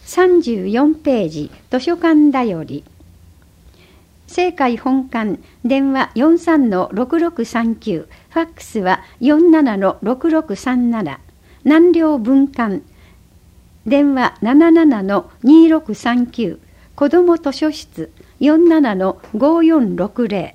34ページ図書館だより。正解本館、電話 43-6639、ファックスは 47-6637、南陵文館、電話 77-2639、子ども図書室 47-5460。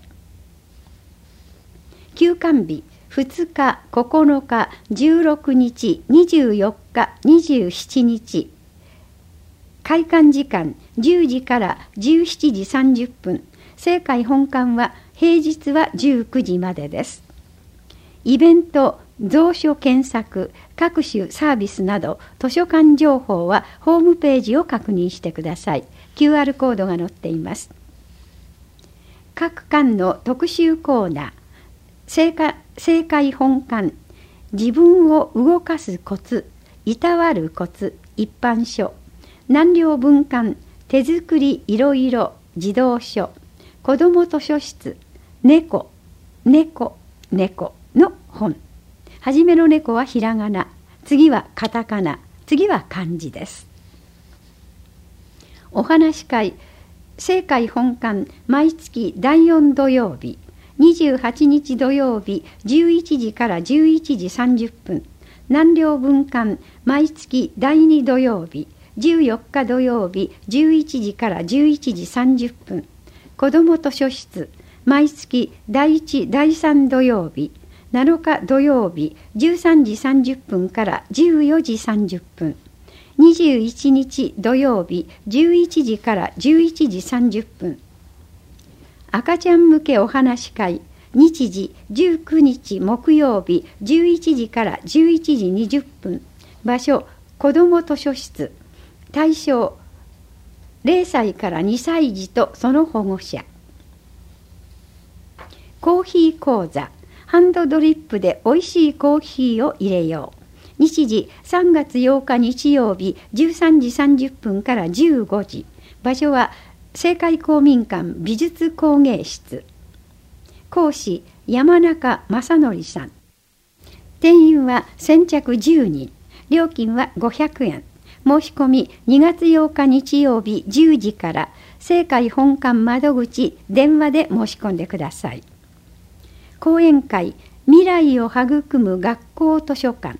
休館日2日、9日、16日、24日、27日。開館時間10時から17時30分。正解本館は平日は19時までです。イベント、蔵書検索、各種サービスなど図書館情報はホームページを確認してください。QR コードが載っています。各館の特集コーナー、正解本館、自分を動かすコツ、いたわるコツ、一般書、南陵文館、手作りいろいろ児童書、子ども図書室、猫の本。はじめの猫はひらがな、次はカタカナ、次は漢字です。お話会、正解本館、毎月第4土曜日、28日土曜日11時から11時30分。南陵文館、毎月第2土曜日、14日土曜日11時から11時30分。子ども図書室、毎月第1、第3土曜日、7日土曜日13時30分から14時30分。21日土曜日11時から11時30分。赤ちゃん向けお話会、日時19日木曜日11時から11時20分。場所、子ども図書室。対象、0歳から2歳児とその保護者。コーヒー講座、ハンドドリップでおいしいコーヒーを入れよう。日時3月8日日曜日13時30分から15時。場所は正解公民館美術工芸室。講師、山中正則さん。定員は先着10人。料金は500円。申し込み2月8日日曜日10時から正解本館窓口電話で申し込んでください。講演会、未来を育む学校図書館。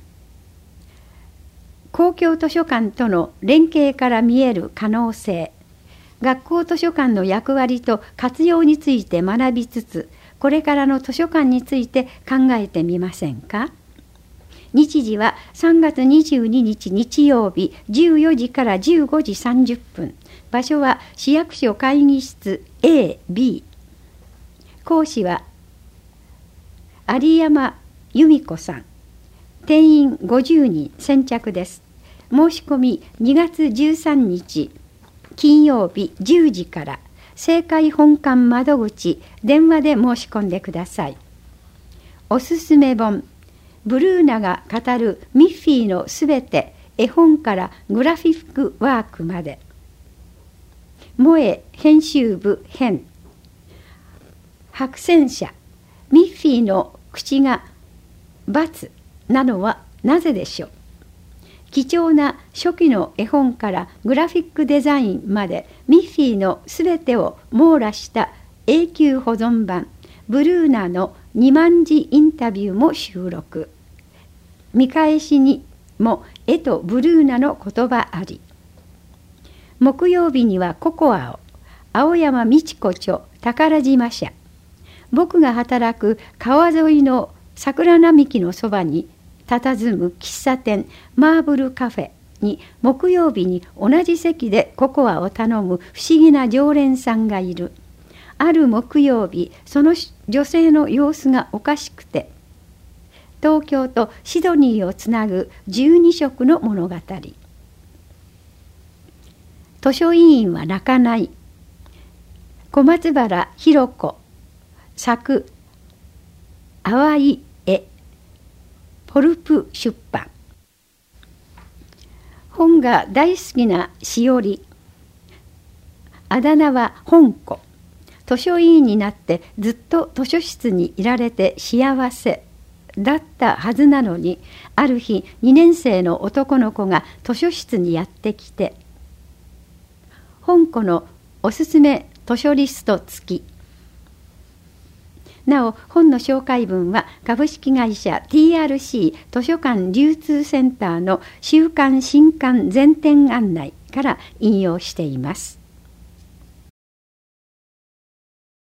公共図書館との連携から見える可能性。学校図書館の役割と活用について学びつつ、これからの図書館について考えてみませんか。日時は3月22日日曜日14時から15時30分。場所は市役所会議室 A、B。講師は有山由美子さん。定員50人先着です。申し込み2月13日金曜日10時から正解本館窓口電話で申し込んでください。おすすめ本、ブルーナが語るミッフィーのすべて、絵本からグラフィックワークまで。萌え編集部編。白戦車、ミッフィーの口が×なのはなぜでしょう。貴重な初期の絵本からグラフィックデザインまでミッフィーのすべてを網羅した永久保存版、ブルーナの2万字インタビューも収録。見返しにも絵とブルーナの言葉あり。木曜日にはココアを、青山美智子著宝島社。僕が働く川沿いの桜並木のそばに佇む喫茶店マーブルカフェに木曜日に同じ席でココアを頼む不思議な常連さんがいる。ある木曜日、その女性の様子がおかしくて、東京とシドニーをつなぐ12色の物語。図書委員は泣かない。小松原弘子作、淡い絵、ポルプ出版。本が大好きなしおり。あだ名は本子。図書委員になってずっと図書室にいられて幸せだったはずなのに、ある日2年生の男の子が図書室にやってきて、 本庫のおすすめ図書リスト付き。なお、本の紹介文は株式会社 TRC 図書館流通センターの週刊新刊全展案内から引用しています。